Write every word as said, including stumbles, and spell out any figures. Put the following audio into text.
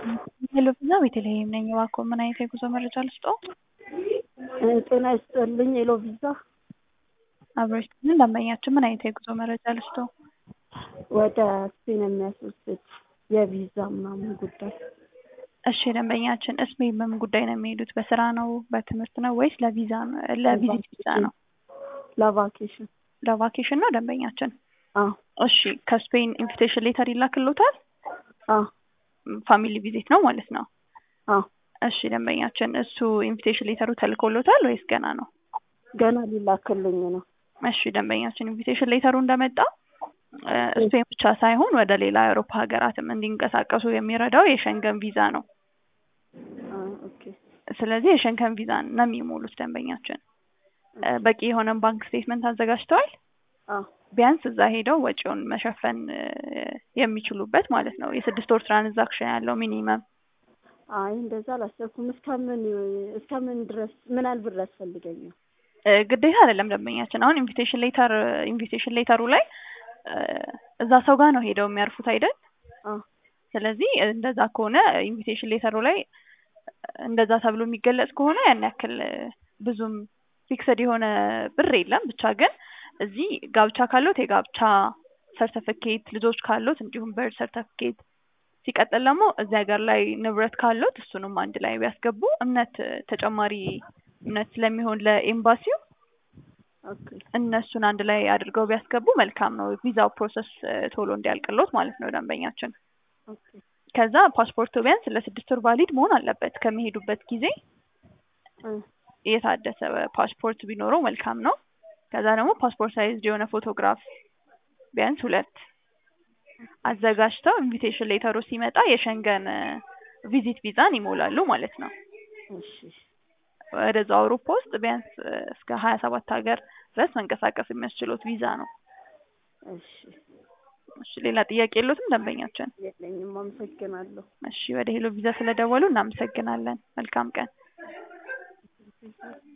ሄሎ ቪዛ ቤተልሔም ነኝ። እባክዎ ምን አይነት የጉዞ መረጃ ልስጥዎ? ጤና ይስጥልኝ። ሄሎ ቪዛ አብሮሽ ምን ደንበኛችን ምን አይነት የጉዞ መረጃ ልስጥዎ? ወደ ስፔን የሚያስወስድ የቪዛ ምናምን ጉዳይ። እሺ ደንበኛችን ስፔን በምን ጉዳይ ነው የሚሄዱት? በስራ ነው በትምህርት ነው ወይስ ለቪዛ ነው ለቪዚት ቪዛ ነው? ለቫኬሽን ለቫኬሽን ነው ደንበኛችን። አዎ እሺ ከስፔን ኢንቪቴሽን ሌተር ይላክልዎታል? አዎ ፋሚሊ ቪዚት ነው ማለት ነው። አዎ እሺ ደንበኛችን እሱ ኢንቪቴሽን ሌተሩ ተልኮሎታል ወይስ ገና ነው? ገና ሊላክልኝ ነው። እሺ ደንበኛችን ኢንቪቴሽን ሌተሩ እንደመጣ ስፔን ብቻ ሳይሆን ወደ ሌላ የአውሮፓ ሀገራትም እንዲንቀሳቀሱ የሚረዳው የሸንገን ቪዛ ነው። ኦኬ ስለዚህ የሸንገን ቪዛ ነው የሚሞሉት ደንበኛችን። በቂ የሆነ ባንክ ስቴትመንት አዘጋጅተዋል? አዎ ቢያንስ እዛ ሄደው ወጪውን መሸፈን የሚችሉበት ማለት ነው። የስድስት ወር ትራንዛክሽን ያለው ሚኒመም። አይ እንደዛ አላሰብኩም። እስከምን እስከምን ድረስ ምን ያህል ብር ያስፈልገኛል? ግዴታ አይደለም ደንበኛችን። አሁን ኢንቪቴሽን ሌተር ኢንቪቴሽን ሌተሩ ላይ እዛ ሰው ጋር ነው ሄደው የሚያርፉት አይደል? አዎ ስለዚህ እንደዛ ከሆነ ኢንቪቴሽን ሌተሩ ላይ እንደዛ ተብሎ የሚገለጽ ከሆነ ያን ያክል ብዙም ፊክስድ የሆነ ብር የለም። ብቻ ግን እዚህ ጋብቻ ካሉት የጋብቻ ሰርተፊኬት፣ ልጆች ካሉት እንዲሁም በርዝ ሰርተፊኬት፣ ሲቀጥል ደግሞ እዚህ ሀገር ላይ ንብረት ካሉት እሱንም አንድ ላይ ቢያስገቡ እምነት ተጨማሪ እምነት ስለሚሆን ለኤምባሲው ኦኬ እነሱን አንድ ላይ አድርገው ቢያስገቡ መልካም ነው። ቪዛው ፕሮሰስ ቶሎ እንዲያልቅሎት ማለት ነው ደንበኛችን። ኦኬ ከዛ ፓስፖርቱ ቢያንስ ለስድስት ወር ቫሊድ መሆን አለበት። ከሚሄዱበት ጊዜ የታደሰ ፓስፖርት ቢኖረው መልካም ነው። ከዛ ደግሞ ፓስፖርት ሳይዝ የሆነ ፎቶግራፍ ቢያንስ ሁለት አዘጋጅተው ኢንቪቴሽን ሌተሩ ሲመጣ የሸንገን ቪዚት ቪዛን ይሞላሉ ማለት ነው። እሺ ወደዛ አውሮፓ ውስጥ ቢያንስ እስከ ሀያ ሰባት ሀገር ድረስ መንቀሳቀስ የሚያስችሉት ቪዛ ነው። እሺ እሺ ሌላ ጥያቄ የለዎትም ደንበኛችን? የለኝም። አመሰግናለሁ። እሺ ወደ ሄሎ ቪዛ ስለደወሉ እናመሰግናለን። መልካም ቀን።